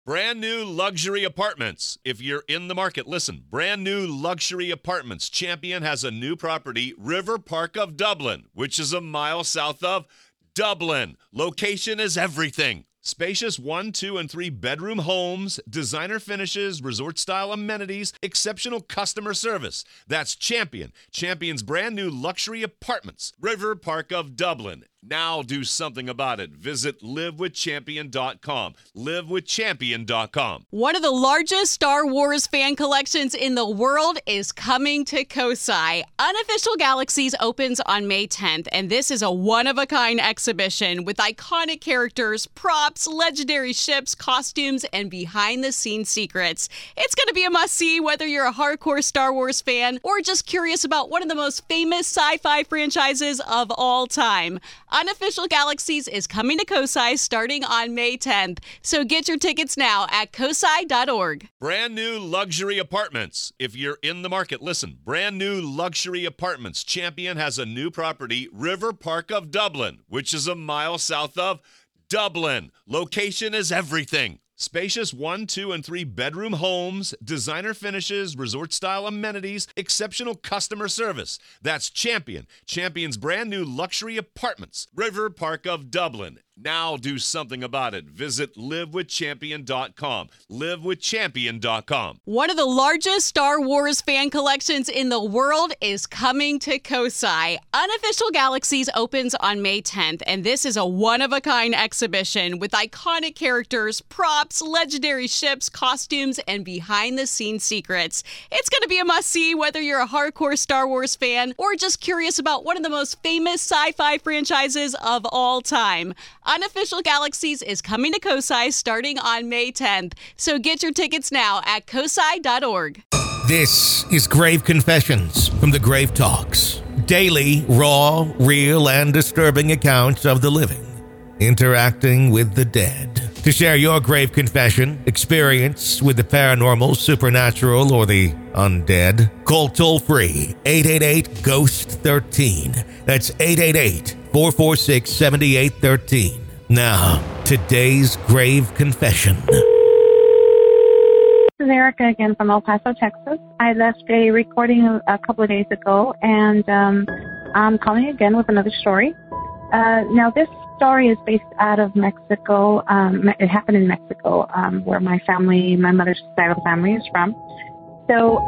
Brand new luxury apartments. If you're in the market, listen. Brand new luxury apartments. Champion has a new property, River Park of Dublin, which is a mile south of Dublin. Location is everything. Spacious 1, 2, and 3 bedroom homes, designer finishes, resort-style amenities, exceptional customer service. That's Champion. Champion's brand new luxury apartments, River Park of Dublin. Now do something about it. Visit livewithchampion.com. Livewithchampion.com. One of the largest Star Wars fan collections in the world is coming to Kosai. Unofficial Galaxies opens on May 10th, and this is a one-of-a-kind exhibition with iconic characters, props, legendary ships, costumes, and behind-the-scenes secrets. It's going to be a must-see whether you're a hardcore Star Wars fan or just curious about one of the most famous sci-fi franchises of all time. Unofficial Galaxies is coming to Kosai starting on May 10th, so get your tickets now at kosai.org. Brand new luxury apartments. If you're in the market, listen. Brand new luxury apartments. Champion has a new property, River Park of Dublin, which is a mile south of Dublin. Location is everything. Spacious 1, 2, and 3 bedroom homes, designer finishes, resort-style amenities, exceptional customer service. That's Champion. Champion's brand new luxury apartments, River Park of Dublin. Now do something about it. Visit livewithchampion.com. Livewithchampion.com. One of the largest Star Wars fan collections in the world is coming to Kosai. Unofficial Galaxies opens on May 10th, and this is a one-of-a-kind exhibition with iconic characters, props, legendary ships, costumes, and behind-the-scenes secrets. It's going to be a must-see whether you're a hardcore Star Wars fan or just curious about one of the most famous sci-fi franchises of all time. Unofficial Galaxies is coming to Kosai starting on May 10th, so get your tickets now at kosai.org. This is Grave Confessions from the Grave Talks. Daily, raw, real, and disturbing accounts of the living interacting with the dead. To share your grave confession, experience with the paranormal, supernatural, or the undead, call toll-free 888-GHOST-13. That's 888-446-7813. Now, today's grave confession. This is Erica again from El Paso, Texas. I left a recording a couple of days ago, and I'm calling again with another story. Now, this story is based out of Mexico. It happened in Mexico, where my mother's side of the family is from. So,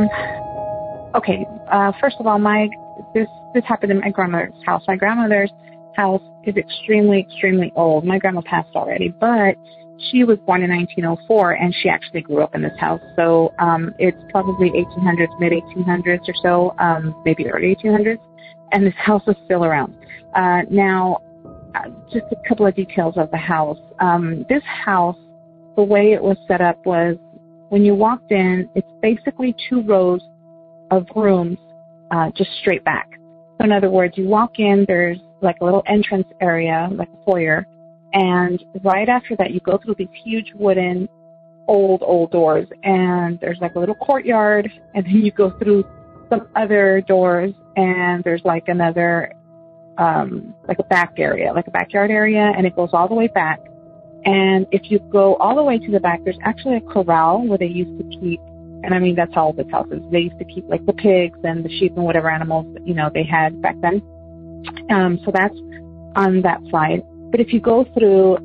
first of all, this happened in my grandmother's house. My grandmother's house is extremely, extremely old. My grandma passed already, but she was born in 1904, and she actually grew up in this house. So it's probably 1800s, mid-1800s or so, maybe early 1800s, and this house is still around. Now, just a couple of details of the house. This house, the way it was set up was when you walked in, it's basically 2 rows of rooms just straight back. So in other words, you walk in, there's like a little entrance area, like a foyer, and right after that you go through these huge wooden old doors, and there's like a little courtyard, and then you go through some other doors, and there's like another like a back area, like a backyard area, and it goes all the way back. And if you go all the way to the back, there's actually a corral where they used to keep, and I mean, that's how old this house is. They used to keep like the pigs and the sheep and whatever animals, they had back then. So that's on that side. But if you go through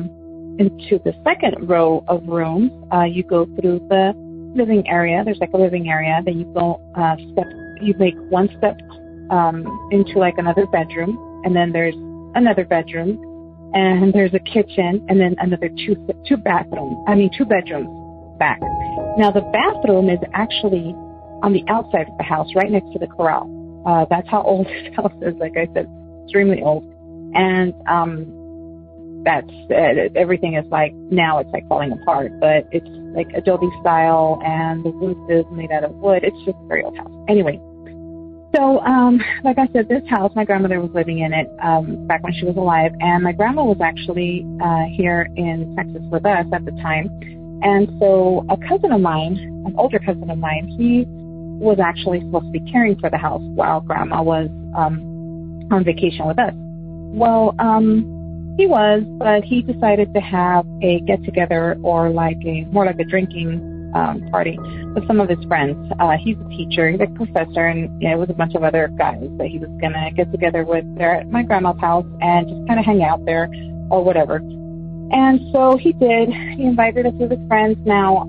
into the second row of rooms, you go through the living area. There's like a living area. Then you go you make one step into like another bedroom, and then there's another bedroom, and there's a kitchen, and then another two bedrooms back. Now the bathroom is actually on the outside of the house, right next to the corral. That's how old this house is. Like I said, extremely old, and that's everything is like, now it's like falling apart, but it's like adobe style, and the roof is made out of wood. It's just a very old house. Anyway. So, like I said, this house, my grandmother was living in it back when she was alive, and my grandma was actually here in Texas with us at the time. And so a cousin of mine, an older cousin of mine, he was actually supposed to be caring for the house while grandma was on vacation with us. Well, He was, but he decided to have a get-together or more like a drinking party with some of his friends. He's a teacher, he's a professor, and it was a bunch of other guys that he was going to get together with there at my grandma's house and just kind of hang out there or whatever. And so he did. He invited us with his friends. Now,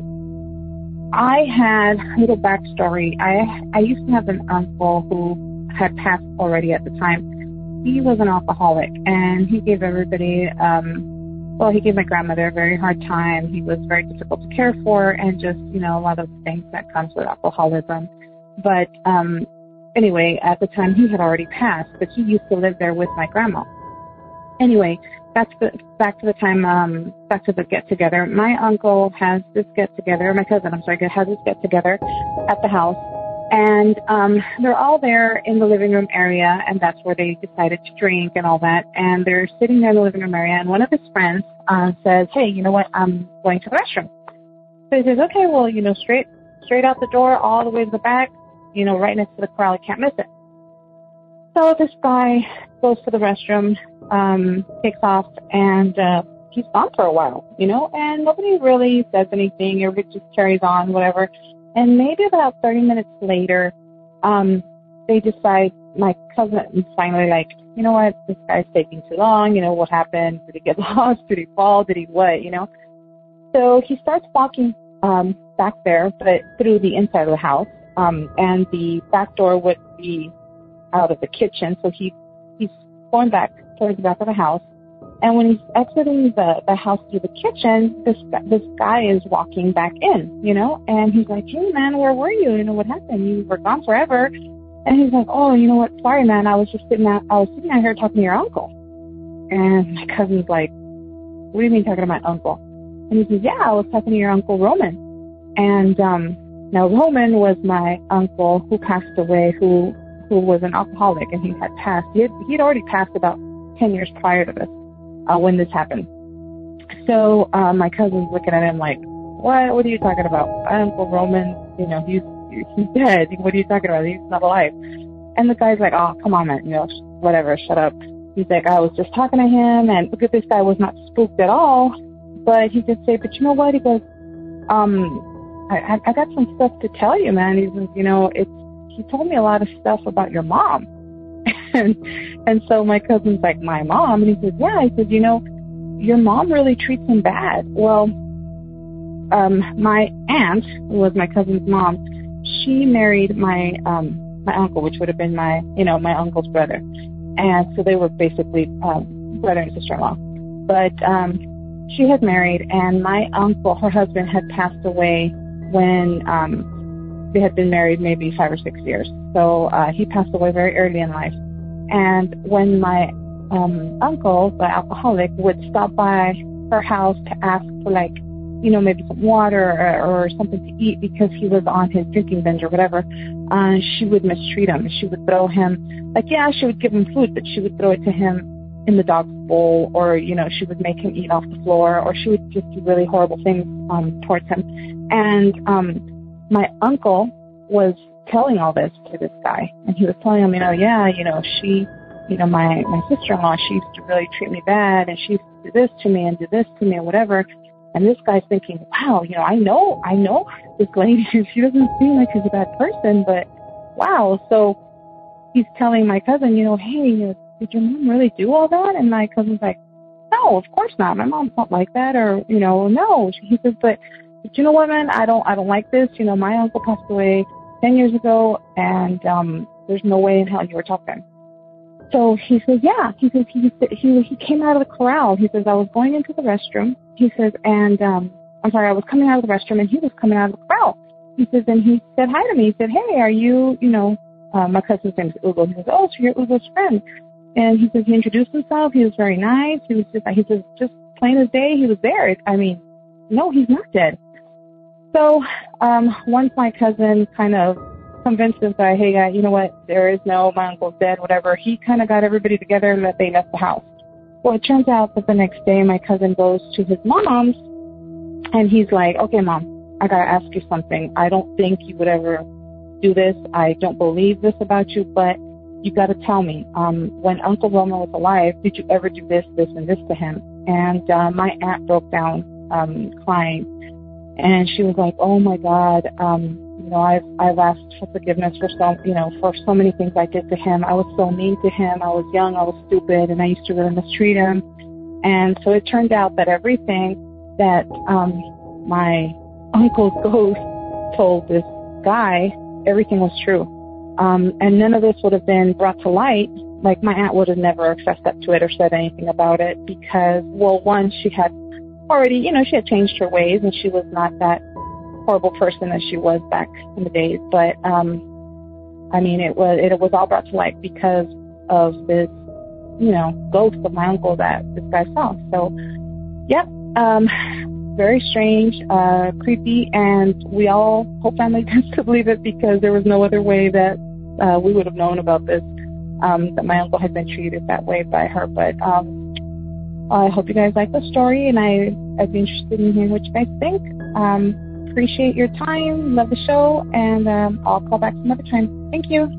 I had a little backstory. I used to have an uncle who had passed already at the time. He was an alcoholic, and he gave everybody, he gave my grandmother a very hard time. He was very difficult to care for, and just, a lot of things that comes with alcoholism. But anyway, at the time, he had already passed, but he used to live there with my grandma. Anyway, back to the get-together. My uncle has this get-together, my cousin, has this get-together at the house. And they're all there in the living room area, and that's where they decided to drink and all that. And they're sitting there in the living room area, and one of his friends says, "Hey, you know what? I'm going to the restroom." So he says, "Okay, well, straight out the door, all the way to the back, right next to the corral. You can't miss it." So this guy goes to the restroom, takes off, and he's gone for a while, and nobody really says anything. Everybody just carries on, whatever. And maybe about 30 minutes later, they decide, my cousin is finally like, you know what, this guy's taking too long, what happened? Did he get lost? Did he fall? Did he what, So he starts walking back there, but through the inside of the house, and the back door would be out of the kitchen, so he's going back towards the back of the house. And when he's exiting the house through the kitchen, this guy is walking back in, and he's like, "Hey man, where were you? What happened? You were gone forever." And he's like, "Oh, you know what? Sorry man, I was sitting out here talking to your uncle." And my cousin's like, "What do you mean talking to my uncle?" And he says, "Yeah, I was talking to your uncle Roman." And now Roman was my uncle who passed away, who was an alcoholic, and he had passed. He'd already passed about 10 years prior to this. When this happened. So my cousin's looking at him like, what are you talking about? Uncle Roman, he's dead. What are you talking about? He's not alive. And the guy's like, "Oh, come on, man, whatever, shut up." He's like, "I was just talking to him, and look at this guy was not spooked at all." But he did say, "But you know what?" He goes, I got some stuff to tell you, man." He says, he told me a lot of stuff about your mom. And so my cousin's like, "My mom?" And he says, "Yeah." He says, "Your mom really treats him bad." Well, my aunt, who was my cousin's mom, she married my uncle, which would have been my uncle's brother. And so they were basically brother and sister-in-law. But she had married, and my uncle, her husband, had passed away when they had been married maybe 5 or 6 years. So he passed away very early in life. And when my uncle, the alcoholic, would stop by her house to ask for maybe some water or something to eat because he was on his drinking binge or whatever, she would mistreat him. She would throw him, she would give him food, but she would throw it to him in the dog's bowl, or, she would make him eat off the floor, or she would just do really horrible things towards him. And my uncle was telling all this to this guy, and he was telling him, she, my sister-in-law, she used to really treat me bad, and she used to do this to me and whatever. And this guy's thinking, wow, I know this lady, she doesn't seem like she's a bad person, but wow. So he's telling my cousin, "Hey, did your mom really do all that?" And my cousin's like, "No, of course not. My mom's not like that," or, no. He says, but you know what, man, I don't like this. My uncle passed away 10 years ago, and there's no way in hell you were talking. So he says, yeah. He says he came out of the corral. He says, I was going into the restroom. He says, and I was coming out of the restroom, and he was coming out of the corral. He says, and he said hi to me. He said, "Hey, are you, my cousin's name is Ugo." He says, "Oh, so you're Ugo's friend." And he says he introduced himself. He was very nice. He says, just plain as day, he was there. No, he's not dead. So once my cousin kind of convinced this guy, "Hey, guy, you know what? My uncle's dead, whatever," he kind of got everybody together and they left the house. Well, it turns out that the next day my cousin goes to his mom's, and he's like, "Okay, Mom, I got to ask you something. I don't think you would ever do this. I don't believe this about you, but you got to tell me, when Uncle Romo was alive, did you ever do this, this, and this to him? And my aunt broke down crying, and she was like, oh my God, I've asked for forgiveness for so many things I did to him. I was so mean to him. I was young, I was stupid, and I used to really mistreat him. And so it turned out that everything that my uncle's ghost told this guy, everything was true. And none of this would have been brought to light. Like, my aunt would have never fessed up to it or said anything about it because, well, one, she had already, she had changed her ways and she was not that horrible person as she was back in the days. But, it was all brought to light because of this, ghost of my uncle that this guy saw. So, yeah, very strange, creepy, and we all, whole family tends to believe it because there was no other way that we would have known about this, that my uncle had been treated that way by her. But I hope you guys like the story, and I'd be interested in hearing what you guys think. Appreciate your time, love the show, and I'll call back some other time. Thank you.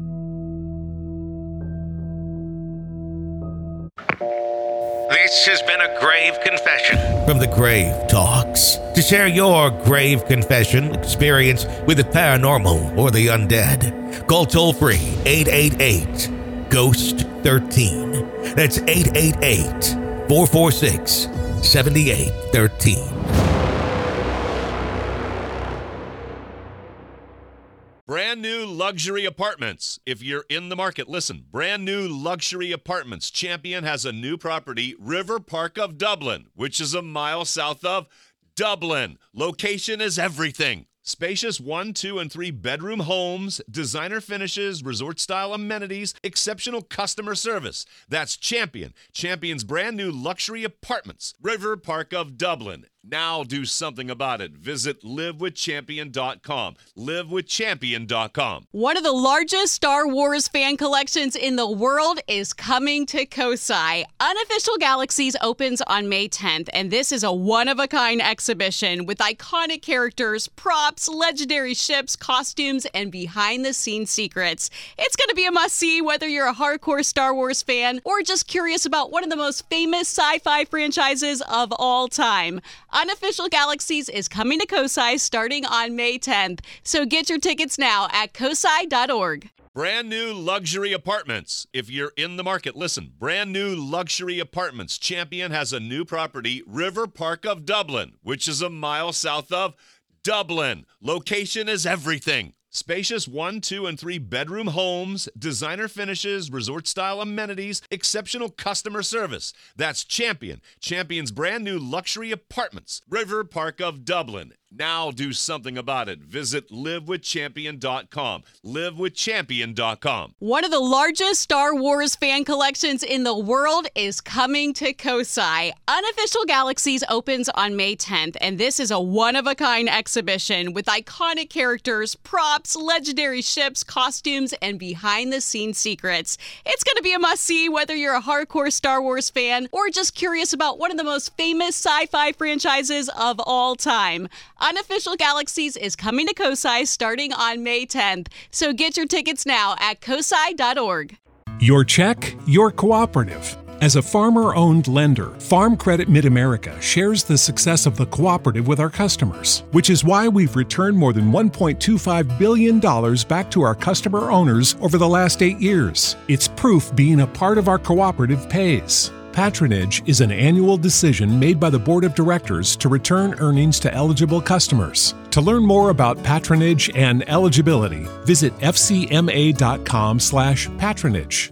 This has been a grave confession from the Grave Talks. To share your grave confession experience with the paranormal or the undead, call toll-free 888-GHOST-13. That's 888-446-7813. Brand new luxury apartments. If you're in the market, listen. Brand new luxury apartments. Champion has a new property, River Park of Dublin, which is a mile south of Dublin. Location is everything. Spacious 1, 2, and 3 bedroom homes, designer finishes, resort-style amenities, exceptional customer service. That's Champion. Champion's brand new luxury apartments, River Park of Dublin. Now do something about it. Visit livewithchampion.com. Livewithchampion.com. One of the largest Star Wars fan collections in the world is coming to Kosai. Unofficial Galaxies opens on May 10th, and this is a one-of-a-kind exhibition with iconic characters, props, legendary ships, costumes, and behind-the-scenes secrets. It's going to be a must-see whether you're a hardcore Star Wars fan or just curious about one of the most famous sci-fi franchises of all time. Unofficial Galaxies is coming to Kosai starting on May 10th, so get your tickets now at kosai.org. Brand new luxury apartments. If you're in the market, listen. Brand new luxury apartments. Champion has a new property, River Park of Dublin, which is a mile south of Dublin. Location is everything. Spacious 1, 2, and 3 bedroom homes, designer finishes, resort-style amenities, exceptional customer service. That's Champion. Champion's brand new luxury apartments, River Park of Dublin. Now do something about it. Visit livewithchampion.com. Livewithchampion.com. One of the largest Star Wars fan collections in the world is coming to Kosai. Unofficial Galaxies opens on May 10th, and this is a one-of-a-kind exhibition with iconic characters, props, legendary ships, costumes, and behind-the-scenes secrets. It's going to be a must-see whether you're a hardcore Star Wars fan or just curious about one of the most famous sci-fi franchises of all time. Unofficial Galaxies is coming to Kosai starting on May 10th, so get your tickets now at kosai.org. Your check, your cooperative. As a farmer-owned lender, Farm Credit Mid-America shares the success of the cooperative with our customers, which is why we've returned more than $1.25 billion back to our customer owners over the last 8 years. It's proof being a part of our cooperative pays. Patronage is an annual decision made by the Board of Directors to return earnings to eligible customers. To learn more about patronage and eligibility, visit fcma.com/patronage.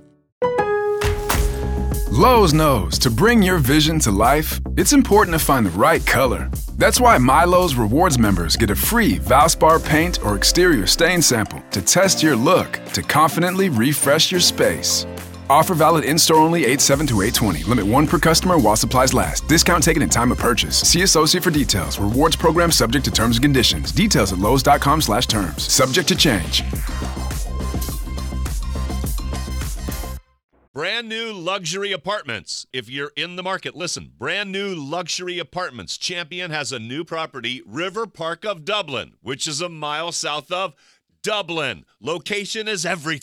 Lowe's knows to bring your vision to life, it's important to find the right color. That's why MyLowe's Rewards members get a free Valspar paint or exterior stain sample to test your look to confidently refresh your space. Offer valid in-store only 8/7 to 8/20. Limit 1 per customer while supplies last. Discount taken in time of purchase. See associate for details. Rewards program subject to terms and conditions. Details at lowes.com/terms. Subject to change. Brand new luxury apartments. If you're in the market, listen. Brand new luxury apartments. Champion has a new property, River Park of Dublin, which is a mile south of Dublin. Location is everything.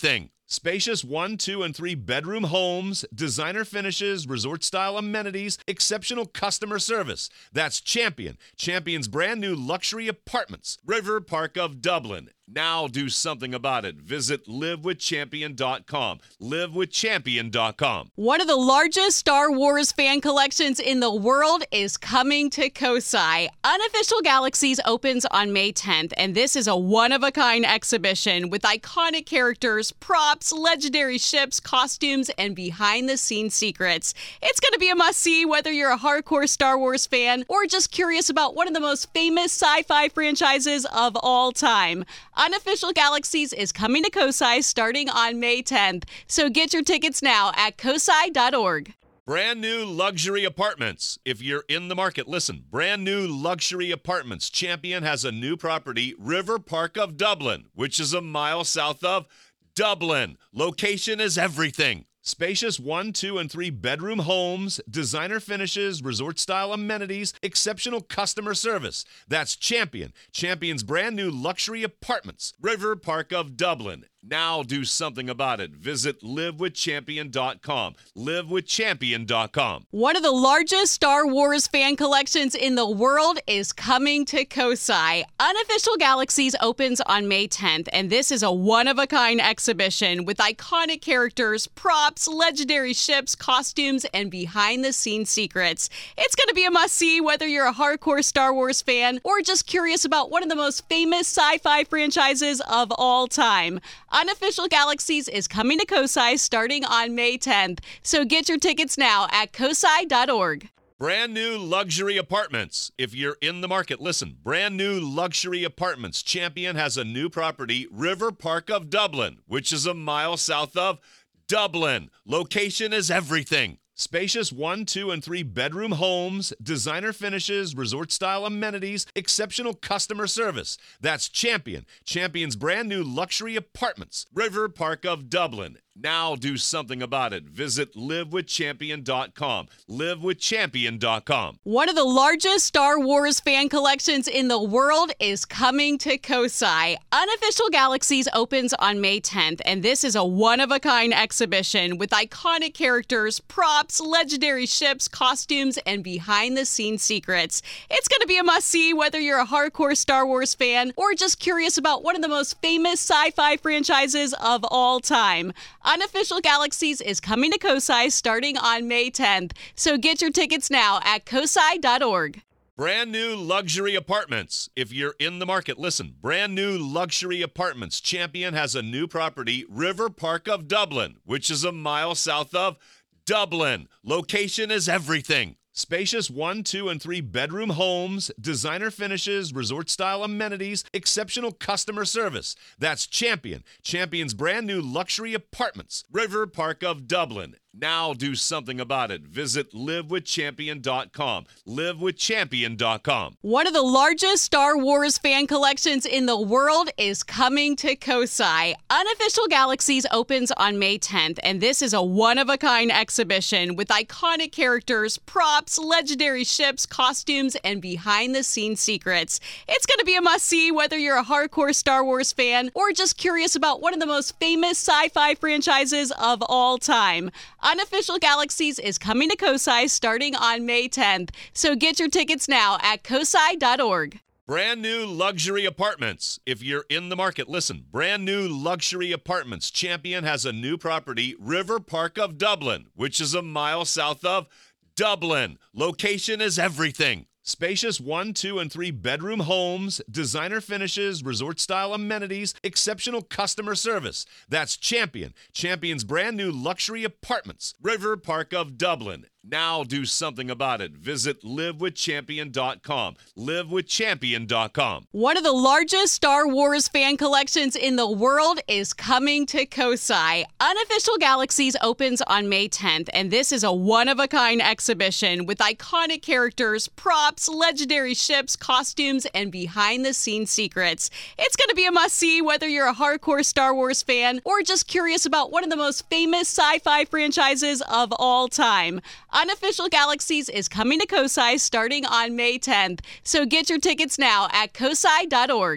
Spacious 1, 2, and 3 bedroom homes, designer finishes, resort-style amenities, exceptional customer service. That's Champion. Champion's brand new luxury apartments. River Park of Dublin. Now do something about it. Visit livewithchampion.com. Livewithchampion.com. One of the largest Star Wars fan collections in the world is coming to Kosai. Unofficial Galaxies opens on May 10th, and this is a one-of-a-kind exhibition with iconic characters, props, legendary ships, costumes, and behind-the-scenes secrets. It's going to be a must-see whether you're a hardcore Star Wars fan or just curious about one of the most famous sci-fi franchises of all time. Unofficial Galaxies is coming to Kosai starting on May 10th, so get your tickets now at kosai.org. Brand new luxury apartments. If you're in the market, listen. Brand new luxury apartments. Champion has a new property, River Park of Dublin, which is a mile south of Dublin. Location is everything. Spacious 1, 2, and 3 bedroom homes, designer finishes, resort-style amenities, exceptional customer service. That's Champion. Champion's brand new luxury apartments. River Park of Dublin. Now do something about it. Visit livewithchampion.com. Livewithchampion.com. One of the largest Star Wars fan collections in the world is coming to Kosai. Unofficial Galaxies opens on May 10th, and this is a one-of-a-kind exhibition with iconic characters, props, legendary ships, costumes, and behind-the-scenes secrets. It's going to be a must-see whether you're a hardcore Star Wars fan or just curious about one of the most famous sci-fi franchises of all time. Unofficial Galaxies is coming to Kosai starting on May 10th, so get your tickets now at kosai.org. Brand new luxury apartments. If you're in the market, listen. Brand new luxury apartments. Champion has a new property, River Park of Dublin, which is a mile south of Dublin. Location is everything. Spacious 1, 2, and 3 bedroom homes, designer finishes, resort-style amenities, exceptional customer service. That's Champion. Champion's brand new luxury apartments. River Park of Dublin. Now do something about it. Visit livewithchampion.com. Livewithchampion.com. One of the largest Star Wars fan collections in the world is coming to Kosai. Unofficial Galaxies opens on May 10th, and this is a one-of-a-kind exhibition with iconic characters, props, legendary ships, costumes, and behind-the-scenes secrets. It's going to be a must-see whether you're a hardcore Star Wars fan or just curious about one of the most famous sci-fi franchises of all time. Unofficial Galaxies is coming to Kosai starting on May 10th, so get your tickets now at kosai.org. Brand new luxury apartments. If you're in the market, listen. Brand new luxury apartments. Champion has a new property, River Park of Dublin, which is a mile south of Dublin. Location is everything. Spacious 1, 2, and 3 bedroom homes, designer finishes, resort-style amenities, exceptional customer service. That's Champion. Champion's brand new luxury apartments. River Park of Dublin. Now do something about it. Visit livewithchampion.com. Livewithchampion.com. One of the largest Star Wars fan collections in the world is coming to Kosai. Unofficial Galaxies opens on May 10th, and this is a one-of-a-kind exhibition with iconic characters, props, legendary ships, costumes, and behind-the-scenes secrets. It's going to be a must-see whether you're a hardcore Star Wars fan or just curious about one of the most famous sci-fi franchises of all time. Unofficial Galaxies is coming to Kosai starting on May 10th, so get your tickets now at kosai.org. Brand new luxury apartments. If you're in the market, listen. Brand new luxury apartments. Champion has a new property, River Park of Dublin, which is a mile south of Dublin. Location is everything. Spacious 1, 2, and 3 bedroom homes, designer finishes, resort-style amenities, exceptional customer service. That's Champion. Champion's brand new luxury apartments. River Park of Dublin. Now do something about it. Visit livewithchampion.com. Livewithchampion.com. One of the largest Star Wars fan collections in the world is coming to Kosai. Unofficial Galaxies opens on May 10th, and this is a one-of-a-kind exhibition with iconic characters, props, legendary ships, costumes, and behind-the-scenes secrets. It's going to be a must-see whether you're a hardcore Star Wars fan or just curious about one of the most famous sci-fi franchises of all time. Unofficial Galaxies is coming to Kosai starting on May 10th, so get your tickets now at kosai.org.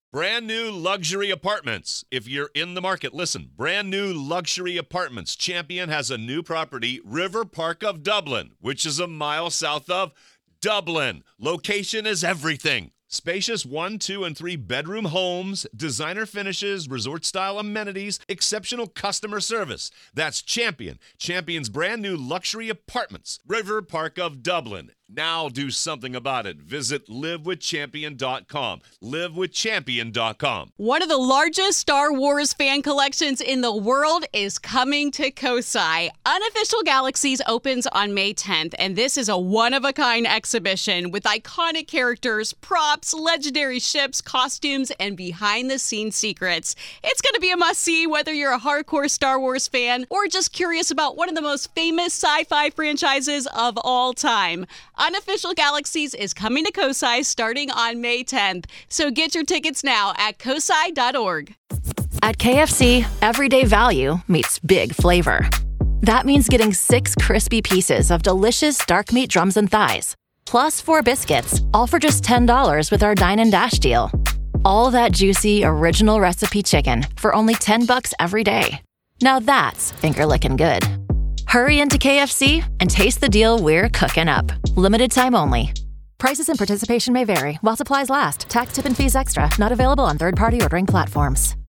Brand new luxury apartments. If you're in the market, listen. Brand new luxury apartments. Champion has a new property, River Park of Dublin, which is a mile south of Dublin. Location is everything. Spacious 1, 2, and 3 bedroom homes, designer finishes, resort-style amenities, exceptional customer service. That's Champion. Champion's brand new luxury apartments, River Park of Dublin. Now do something about it. Visit livewithchampion.com. Livewithchampion.com. One of the largest Star Wars fan collections in the world is coming to Kosai. Unofficial Galaxies opens on May 10th, and this is a one-of-a-kind exhibition with iconic characters, props, legendary ships, costumes, and behind-the-scenes secrets. It's going to be a must-see whether you're a hardcore Star Wars fan or just curious about one of the most famous sci-fi franchises of all time. Unofficial Galaxies is coming to Kosai starting on May 10th. So get your tickets now at kosai.org. At KFC, everyday value meets big flavor. That means getting 6 crispy pieces of delicious dark meat drums and thighs, plus 4 biscuits, all for just $10 with our Dine and Dash deal. All that juicy, original recipe chicken for only $10 every day. Now that's finger-licking good. Hurry into KFC and taste the deal we're cooking up. Limited time only. Prices and participation may vary while supplies last. Tax, tip, and fees extra. Not available on third-party ordering platforms.